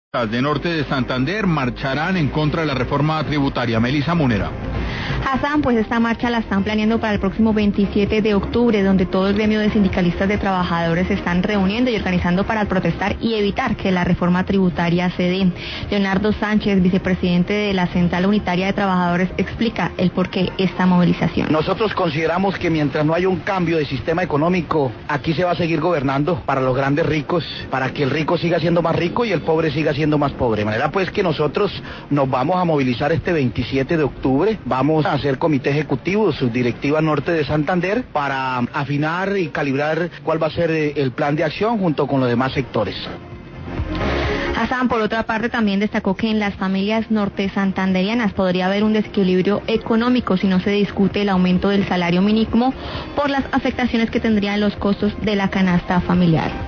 Las de Norte de Santander marcharán en contra de la reforma tributaria. Melissa Munera. Hassan, pues esta marcha la están planeando para el próximo 27 de octubre, donde todo el gremio de sindicalistas de trabajadores se están reuniendo y organizando para protestar y evitar que la reforma tributaria se dé. Leonardo Sánchez, vicepresidente de la Central Unitaria de Trabajadores, explica el porqué de esta movilización. Nosotros consideramos que mientras no haya un cambio de sistema económico, aquí se va a seguir gobernando para los grandes ricos, para que el rico siga siendo más rico y el pobre siga siendo más pobre. De manera pues que nosotros nos vamos a movilizar este 27 de octubre, vamos a hacer comité ejecutivo, subdirectiva Norte de Santander, para afinar y calibrar cuál va a ser el plan de acción junto con los demás sectores. Hassan, por otra parte, también destacó que en las familias norte santanderianas podría haber un desequilibrio económico si no se discute el aumento del salario mínimo por las afectaciones que tendrían los costos de la canasta familiar.